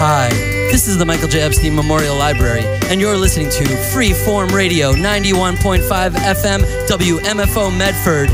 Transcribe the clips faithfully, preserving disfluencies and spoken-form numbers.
Hi, this is the Michael J. Epstein Memorial Library, and you're listening to Freeform Radio, ninety-one point five F M, W M F O Medford.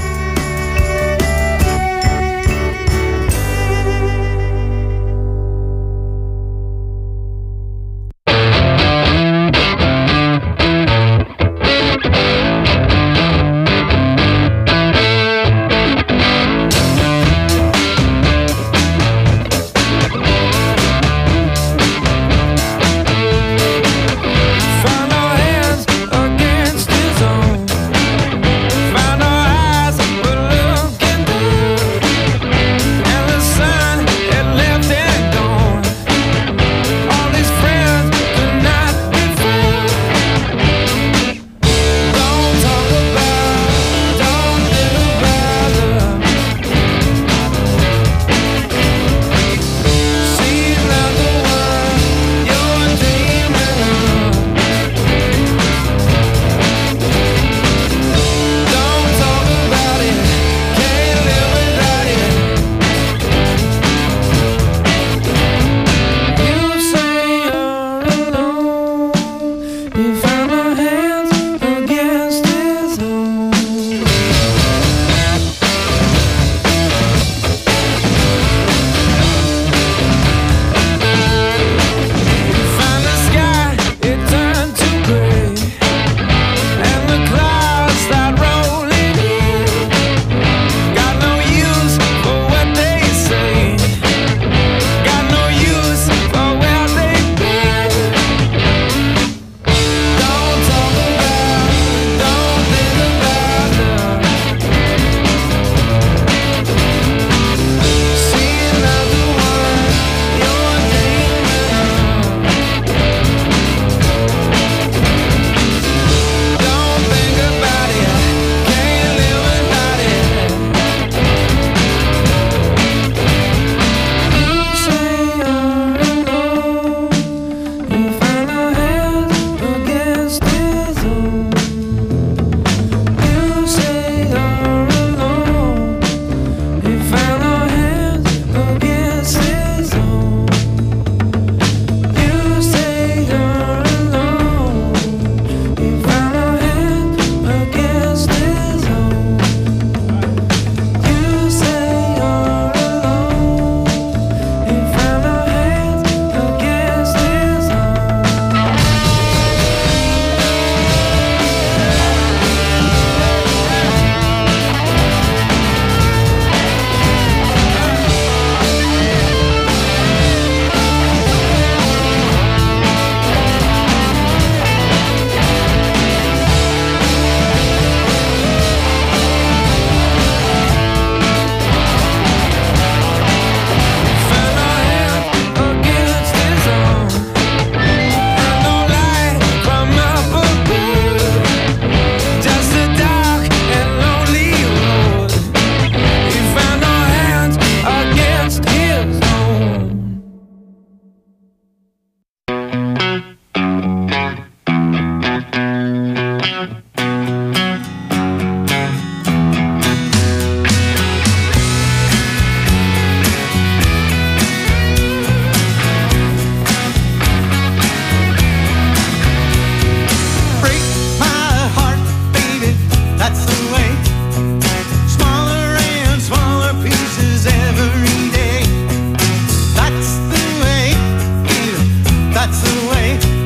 That's the way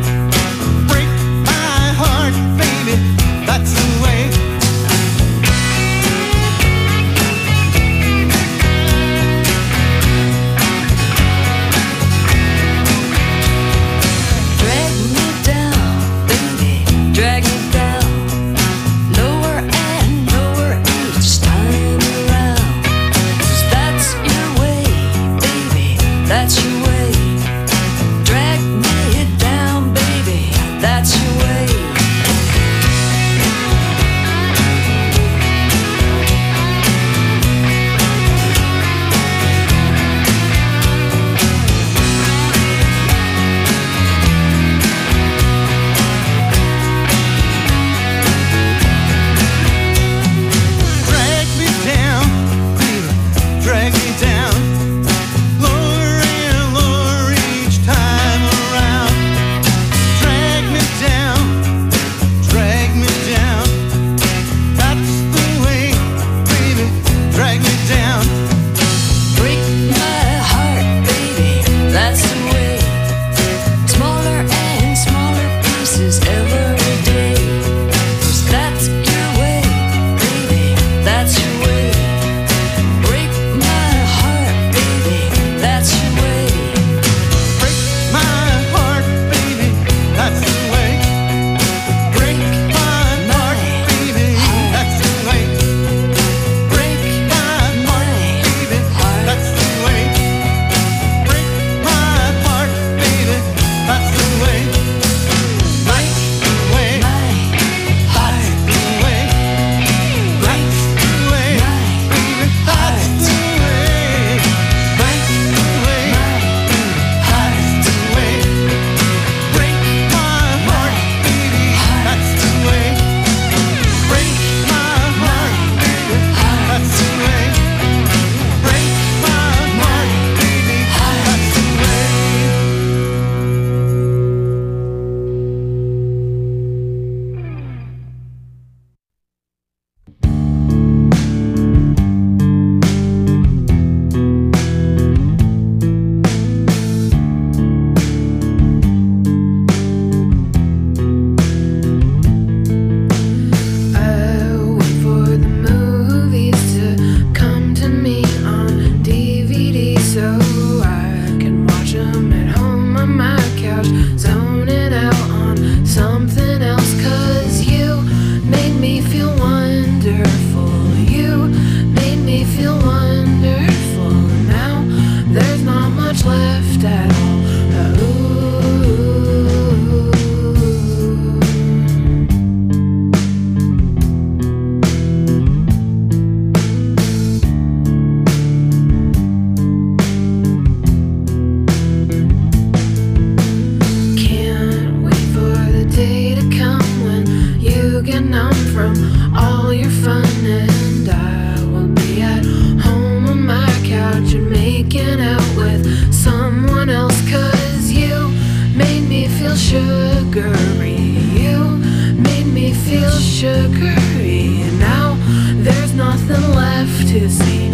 feel sugary. You made me feel sugary. Now there's nothing left to see.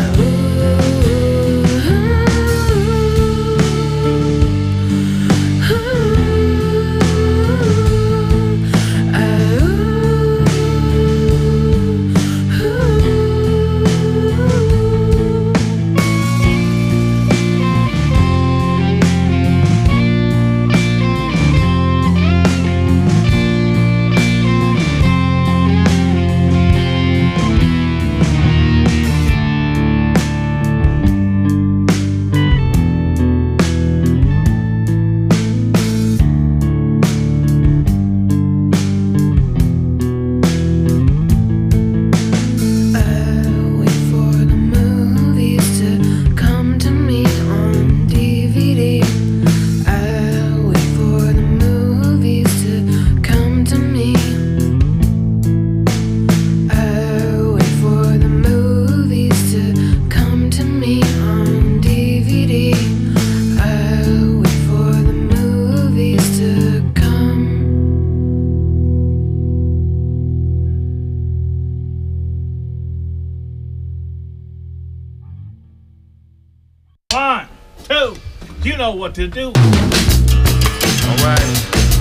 One, two, you know what to do. All right.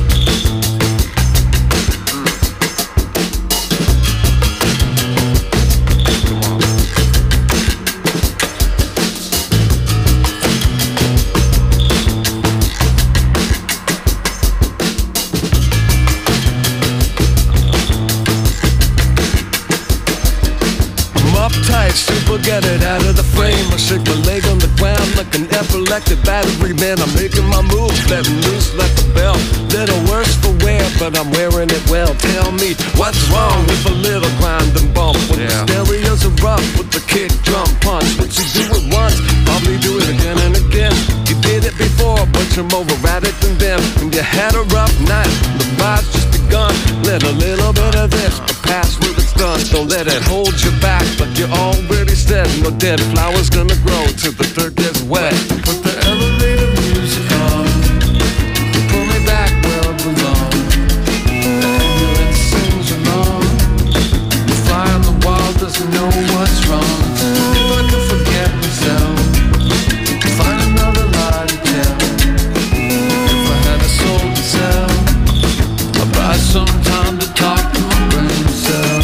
Super, get it out of the frame. I shake my leg on the ground like an epileptic battery. Man, I'm making my move, letting loose like a bell. Little worse for wear, but I'm wearing it well. Tell me, what's wrong with a little grind and bump? When yeah. the stereos are rough with the kick, drum, punch. Once you do it once, probably do it again and again. You did it before, but you're more erratic than them. And you had a rough night, the ride's just begun. Let a little bit of this, but pass with it's done. Don't let it hold you back, but you're already said no dead flowers gonna grow till the dirt gets wet. Put the elevator music on, pull me back where I belong. The ambulance sings along, the fly on the wall doesn't know what's wrong. If I could forget myself, find another lie to tell. If I had a soul to sell, I'd buy some time to talk to my brain cell.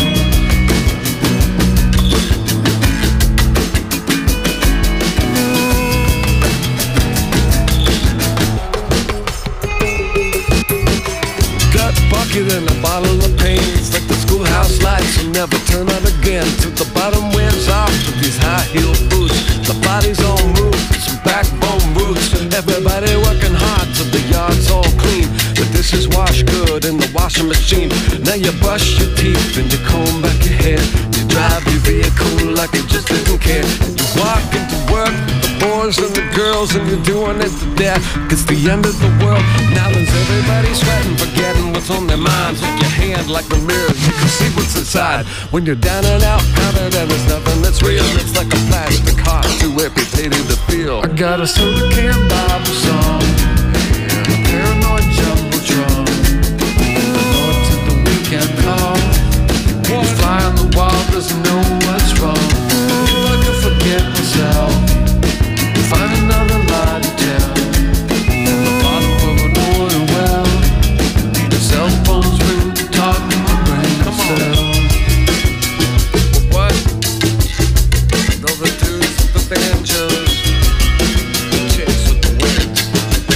And a bottle of pain, it's like the schoolhouse lights will never turn on again. Till the bottom wears off with these high heel boots. The body's on move, some backbone roots. Everybody working hard till the yard's all clean. The dishes wash good in the washing machine. Now you brush your teeth and you comb back your hair. You drive your vehicle like you just didn't care. You walk into work with the boys and the girls, and you're doing it to death. It's the end of the world. Now there's everybody sweating, forgetting what's on their minds. With your hand like the mirror, you can see what's inside. When you're down and out, counted and there's nothing that's real. It's like a plastic heart, too amputated to feel. I got a soda can Bible song, a paranoid jumbotron, the Lord to the weekend call. You fly on the wall, doesn't know what's wrong. If I could forget myself, find another lie to tell. In the bottom of an oil well, the cell phones ring to talk to my brain cell. What? Those are dudes with the banjos, chicks with the wind.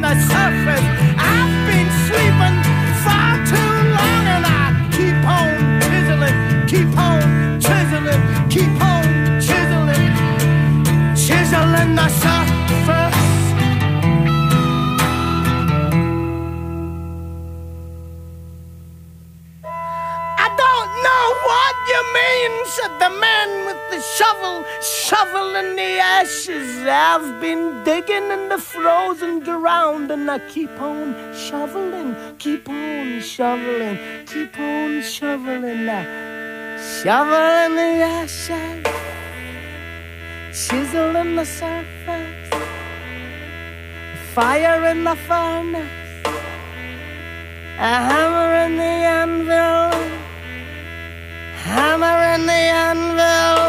the surface. I've been sleeping far too long, and I keep on chiseling, keep on chiseling, keep on chiseling, chiseling the surface. I don't know what you mean, said the man with the shovel, shoveling the ashes. I've been digging in the frozen ground, and I keep on shoveling, keep on shoveling, keep on shoveling, uh, shoveling the ashes, chiseling the surface, fire in the furnace, a hammer in the anvil, hammer in the anvil.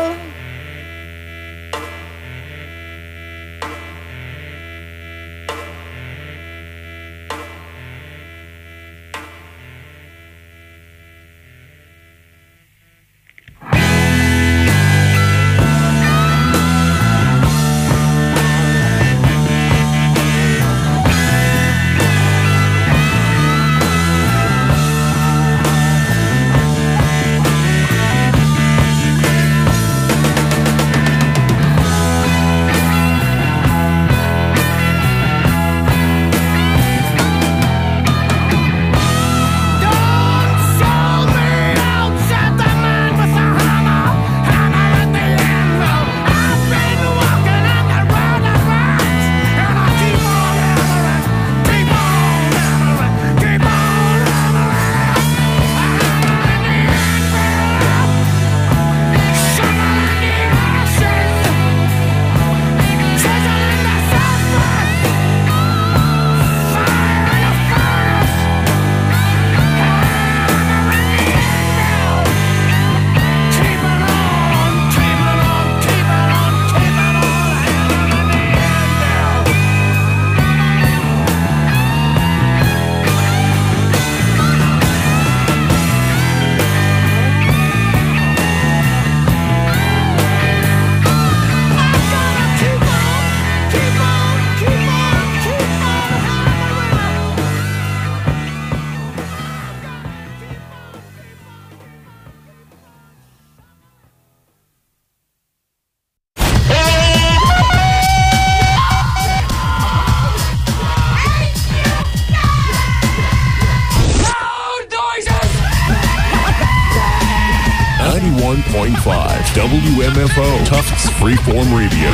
ninety-one point five W M F O Tufts Freeform Radio.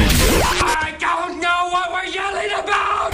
I don't know what we're yelling about!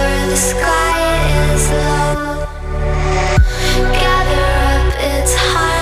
Sky is low. Gather up its heart.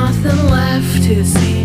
nothing left to see.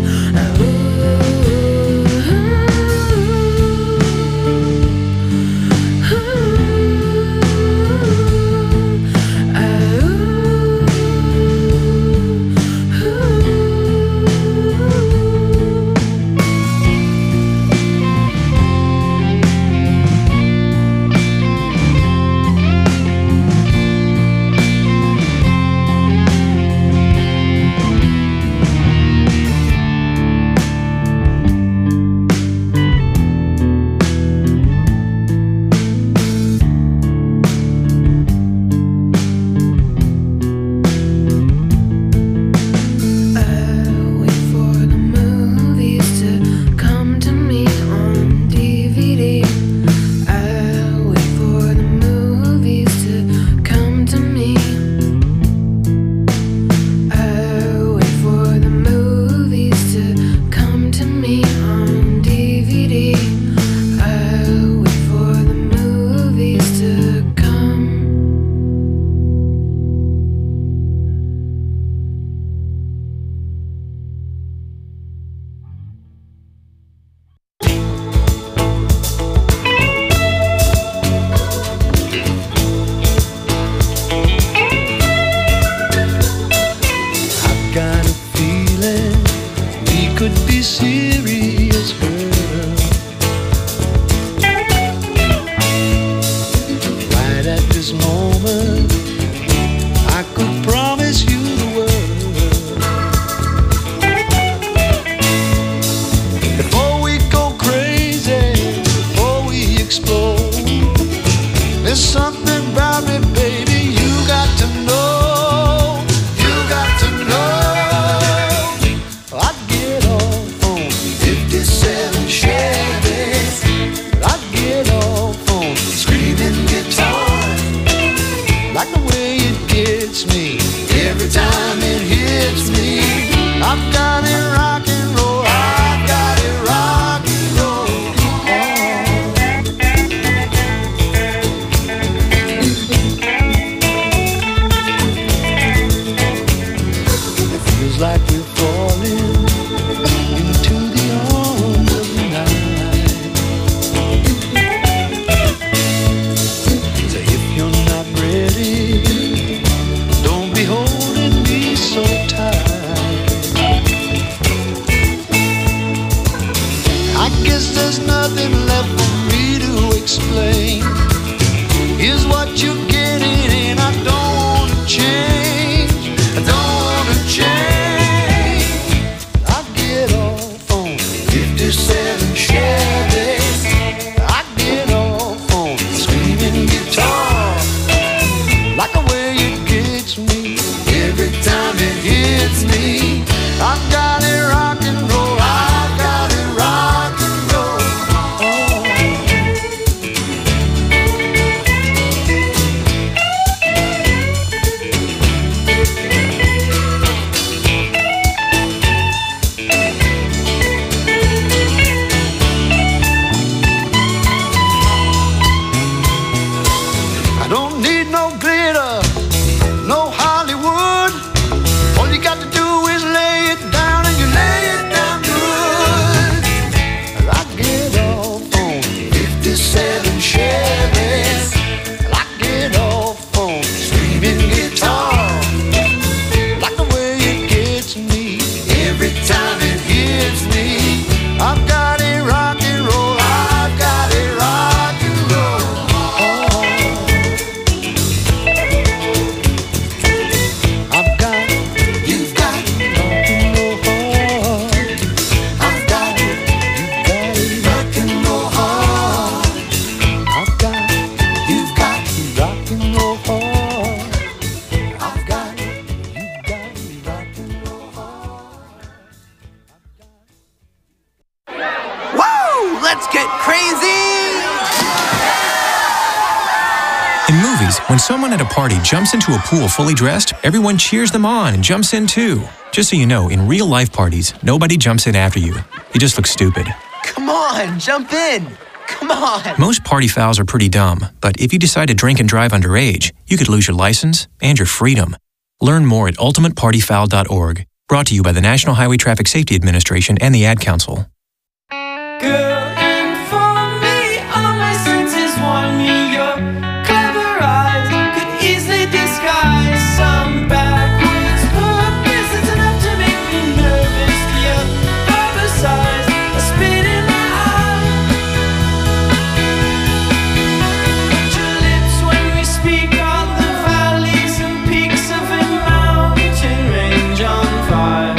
When someone at a party jumps into a pool fully dressed, everyone cheers them on and jumps in too. Just so you know, in real-life parties, nobody jumps in after you. You just look stupid. Come on, jump in. Come on. Most party fouls are pretty dumb, but if you decide to drink and drive underage, you could lose your license and your freedom. Learn more at ultimate party foul dot org. Brought to you by the National Highway Traffic Safety Administration and the Ad Council. Girl, and for me, all my senses warn me your clever eyes could easily disguise some backwards purpose. It's enough to make me nervous. Your barber size, a spit in my eye. But your lips when we speak on the valleys and peaks of a mountain range on fire.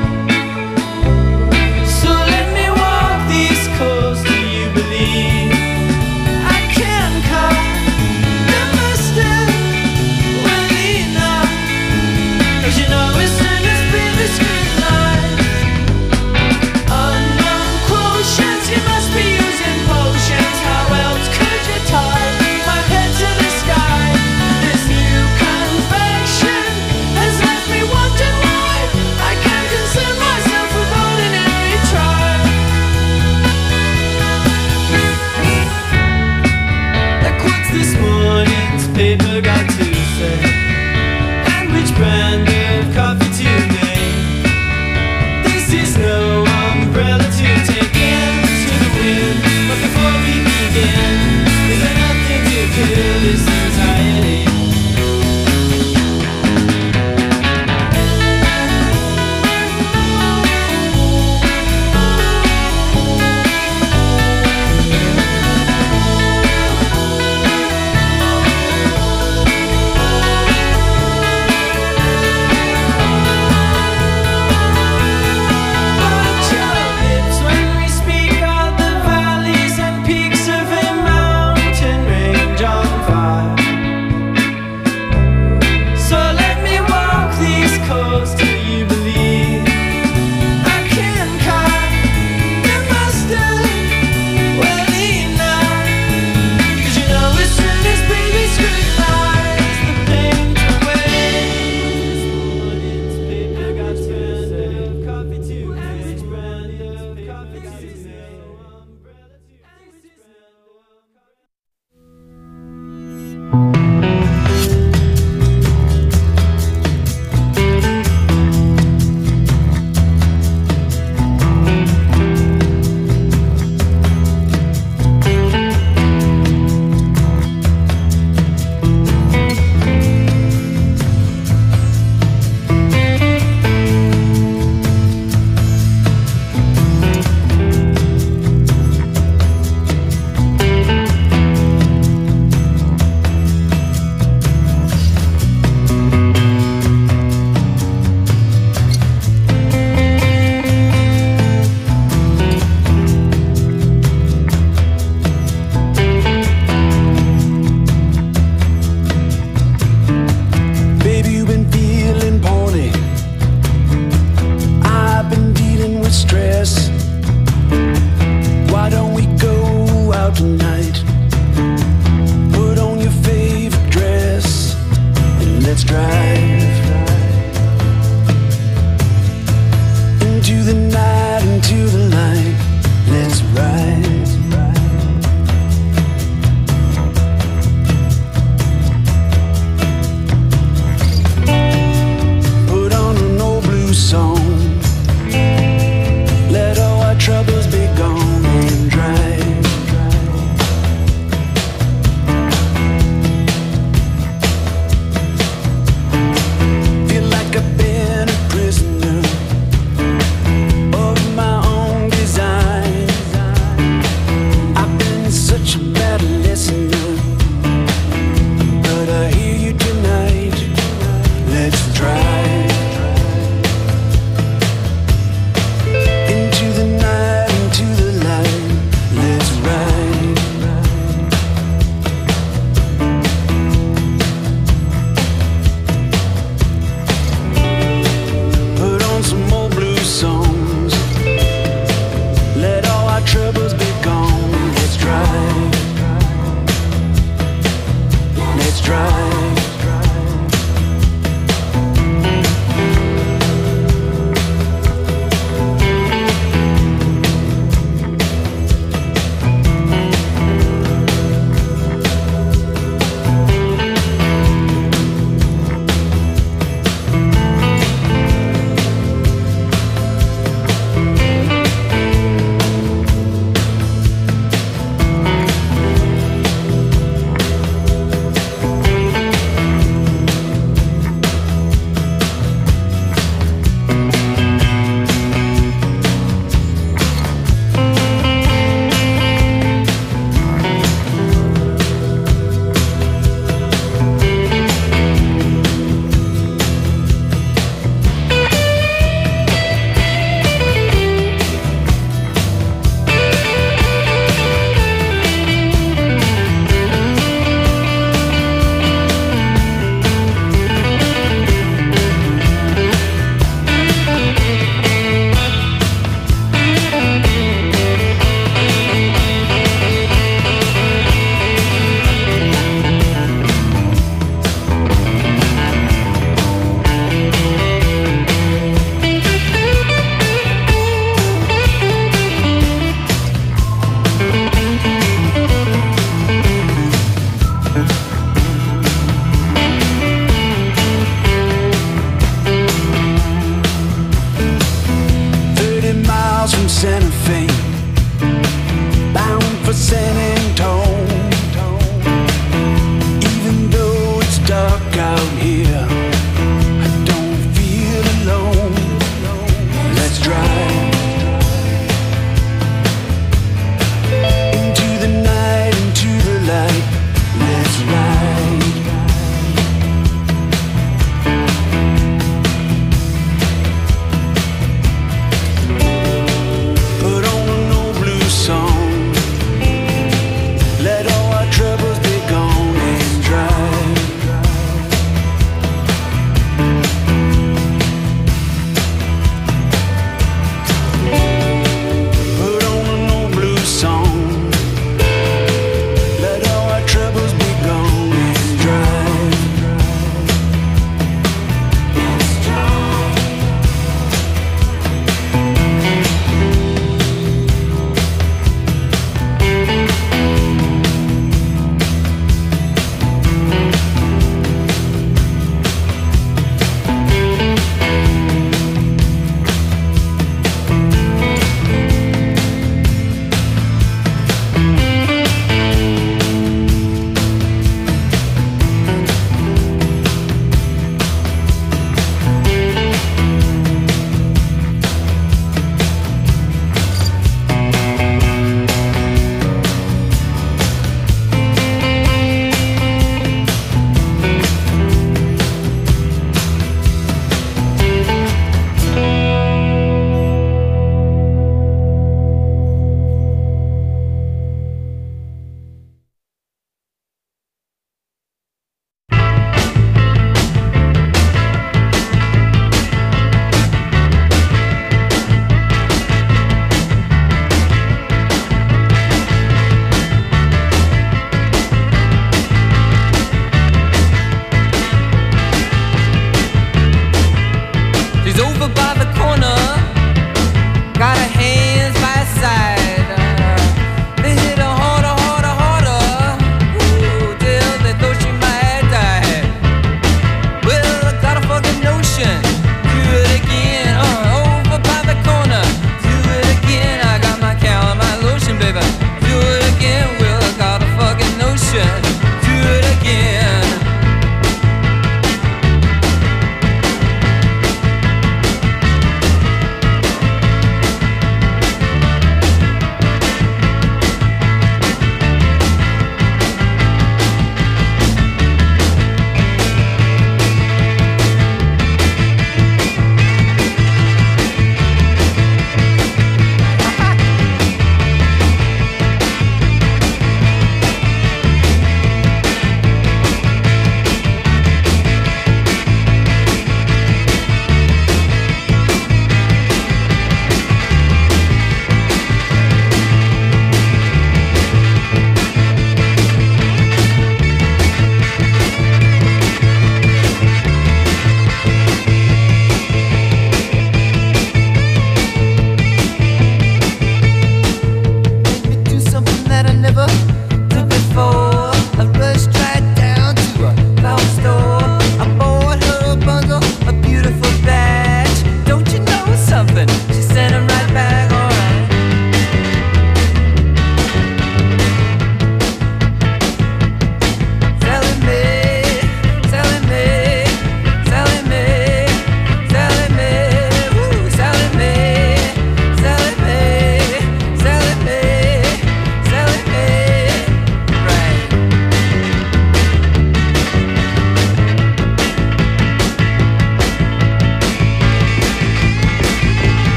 So let me walk these coasts. Do you believe I can cut the mustard well enough? 'Cause you know as soon as baby scrutinize unknown quotients, you must be using potions. How else could you tie my head to the sky? This new confection has left me wondering why I can't concern myself with ordinary trial. Like what's this morning's paper got to say? And which brand of coffee today? This is no umbrella to take into the wind. But before we begin, is there nothing to kill this anxiety? But your lips when we speak of the valleys and peaks of a mountain range on fire. So let me walk these coasts. Do you believe I can cut the mustard well enough? 'Cause you know as soon as baby scrutinize the paint away. This morning's paper got brand of coffee to which brand of coffee to umbrella to Baby, you've been feeling poorly. I've been dealing with stress. Why don't we go out tonight? Put on your favorite dress and let's drive into the night, into the light. Let's ride. Put on an old blues song. Let all our troubles be gone and drive. Feel like I've been a prisoner of my own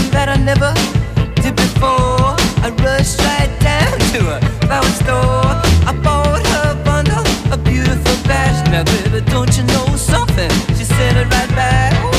something that I never did before. I rushed right down to a flower store. I bought her a bundle of beautiful bags. Now baby, don't you know something? She sent it right back. Ooh.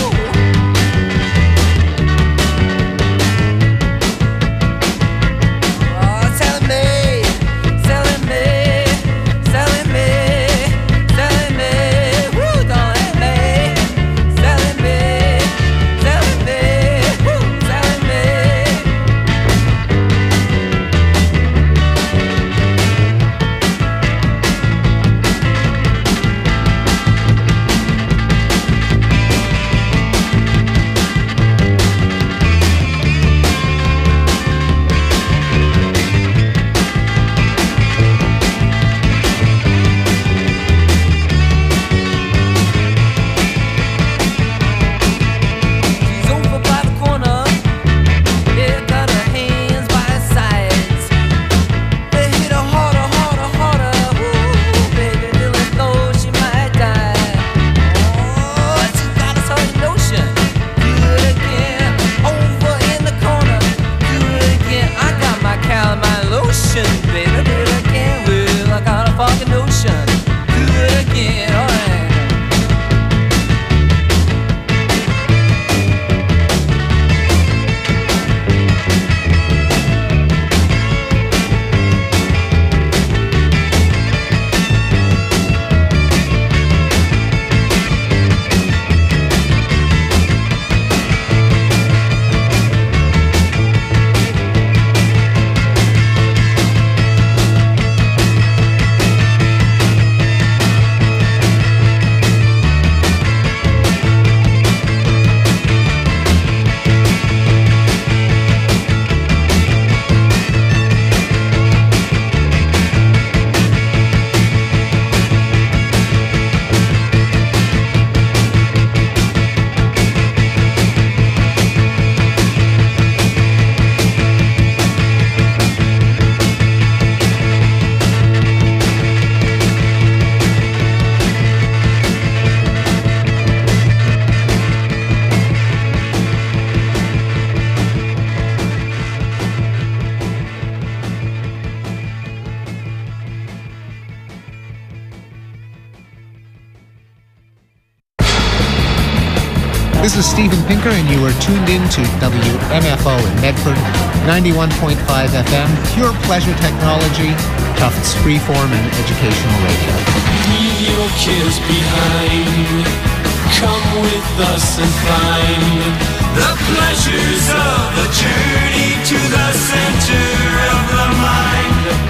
This is Steven Pinker, and you are tuned in to W M F O in Medford, ninety-one point five F M, pure pleasure technology, Tufts freeform and educational radio. Leave your kids behind. Come with us and find the pleasures of the journey to the center of the mind.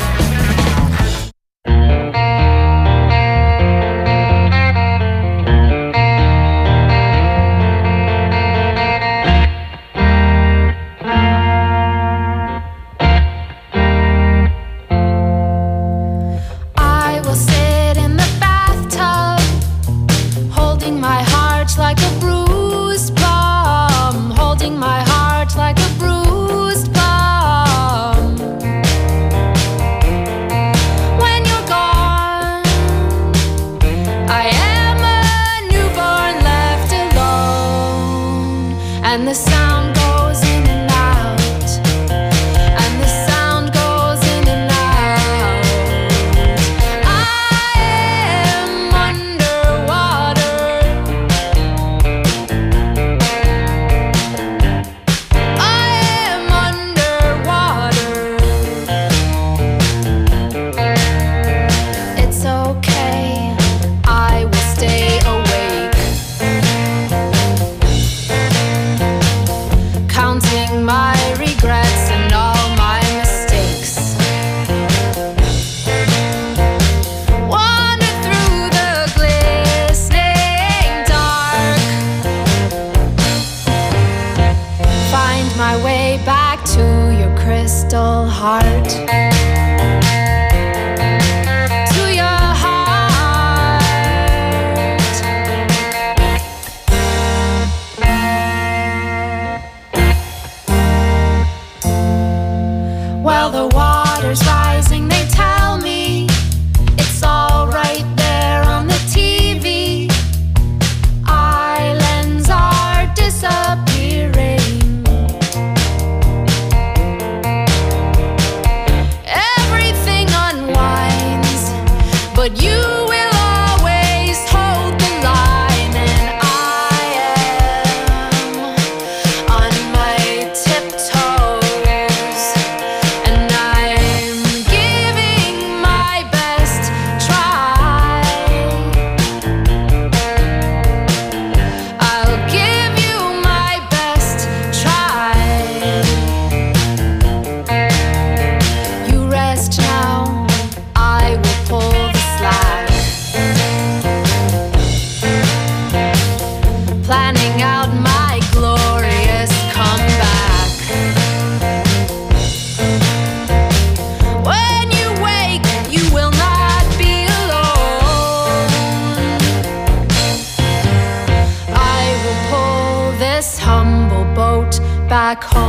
Disappearing.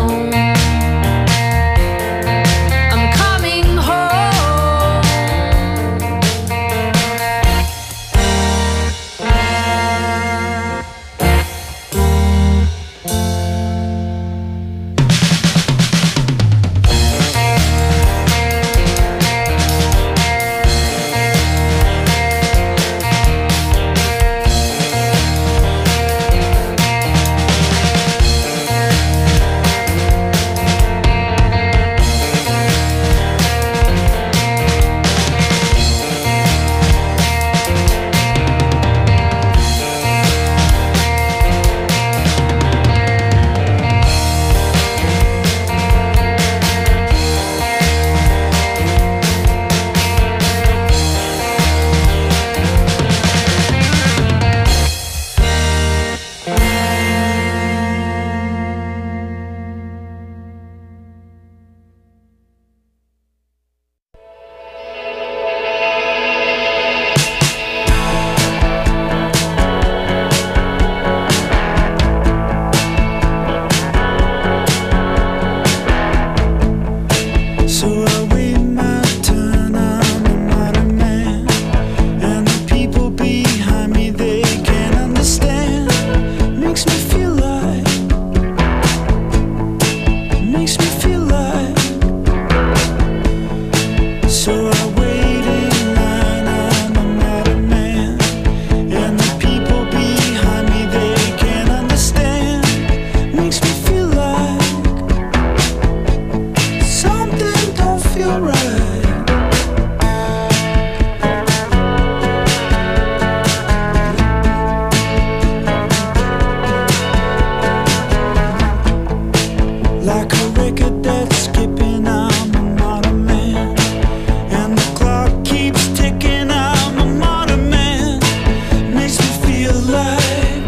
home. I'm coming home. So I wait my turn, I'm a modern man, and the people behind me, they can't understand. Makes me feel like, makes me feel like. So I wait in line, I'm a modern man, and the people behind me, they can't understand. Makes me feel like something don't feel right. Like a record that's skipping, I'm a modern man, and the clock keeps ticking, I'm a modern man. Makes me feel like,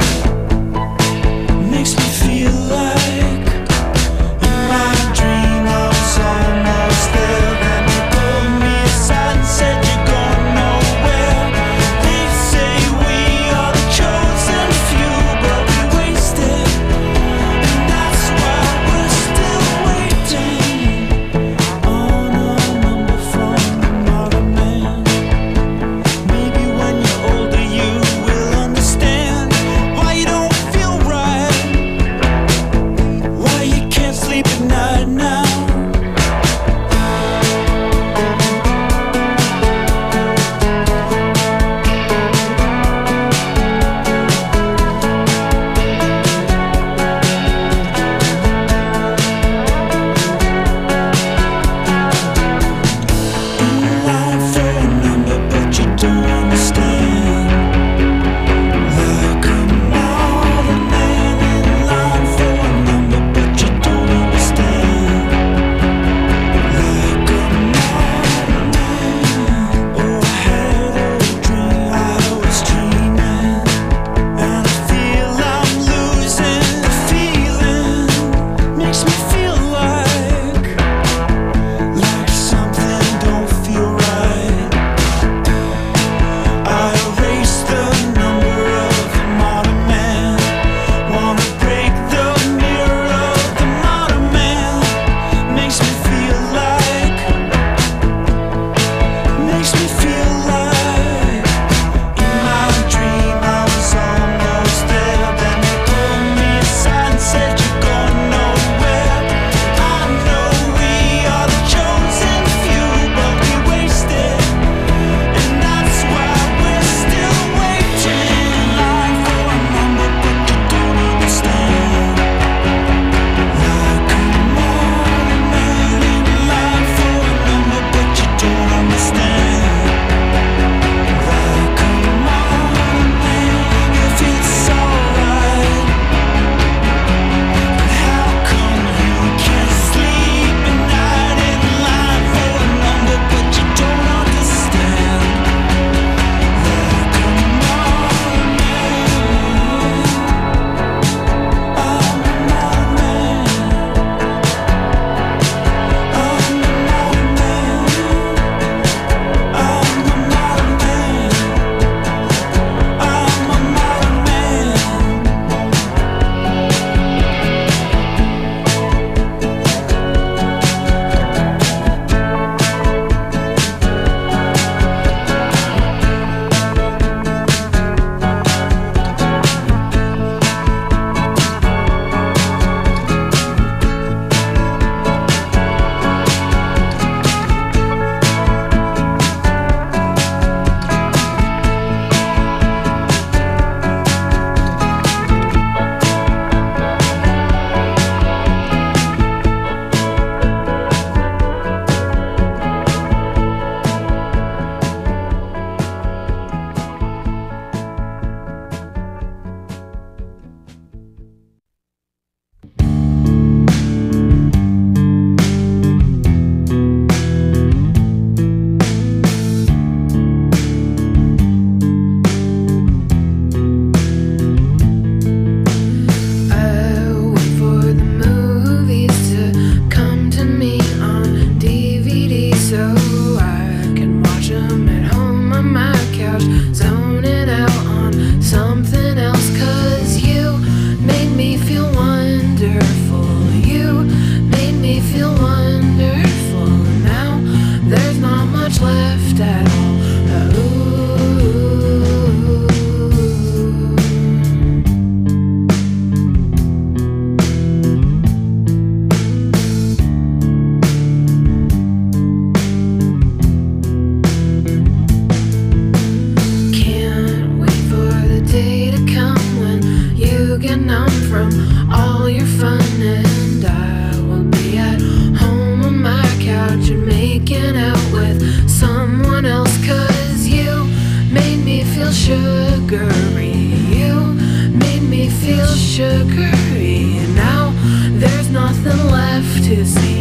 makes me feel like in my dream I was almost there. Then you pulled me aside and said you're going nowhere. They say we are the chosen few, but we wasted, and that's why we're still to see